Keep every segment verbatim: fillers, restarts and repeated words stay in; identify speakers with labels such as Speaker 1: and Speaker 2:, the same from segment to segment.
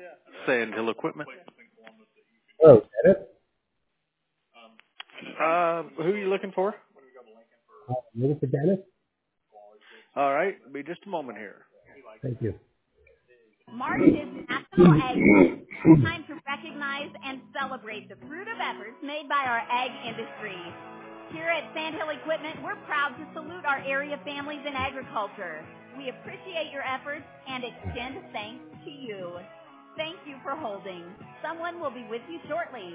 Speaker 1: Sandhill Equipment.
Speaker 2: Oh, Dennis?
Speaker 1: Uh, who are you looking for?
Speaker 2: Uh, looking for Dennis?
Speaker 1: All right, be just a moment here.
Speaker 2: Thank you.
Speaker 3: March is National Ag Week, a time to recognize and celebrate the fruit of efforts made by our ag industry. Here at Sandhill Equipment, we're proud to salute our area families in agriculture. We appreciate your efforts and extend thanks to you. Thank you for holding. Someone will be with you shortly.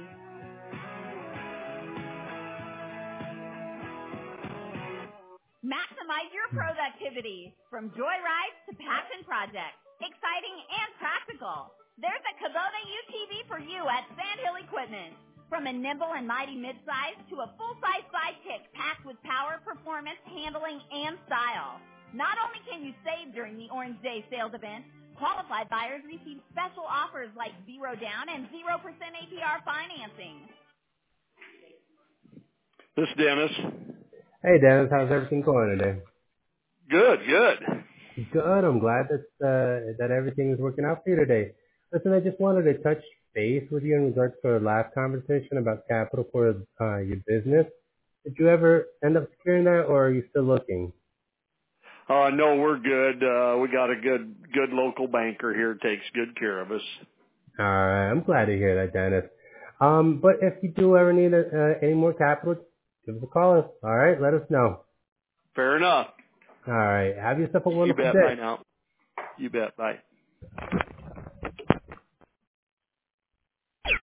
Speaker 3: Maximize your productivity from joyrides to passion projects. Exciting and practical. There's a Kubota U T V for you at Sandhill Equipment. From a nimble and mighty midsize to a full-size sidekick packed with power, performance, handling, and style. Not only can you save during the Orange Day sales event, qualified buyers receive special offers like zero down and zero percent A P R financing.
Speaker 1: This is Dennis.
Speaker 2: Hey, Dennis, how's everything going today?
Speaker 1: Good, good.
Speaker 2: Good. I'm glad that uh, that everything is working out for you today. Listen, I just wanted to touch base with you in regards to our last conversation about capital for uh, your business. Did you ever end up securing that, or are you still looking?
Speaker 1: Uh, no, we're good. Uh, we got a good, good local banker here, takes good care of us.
Speaker 2: All right, I'm glad to hear that, Dennis. Um, but if you do ever need uh, any more capital, give us a call. All right, let us know.
Speaker 1: Fair enough.
Speaker 2: All right, have yourself a
Speaker 1: You
Speaker 2: wonderful
Speaker 1: bet.
Speaker 2: day.
Speaker 1: Bye now. You bet. Bye.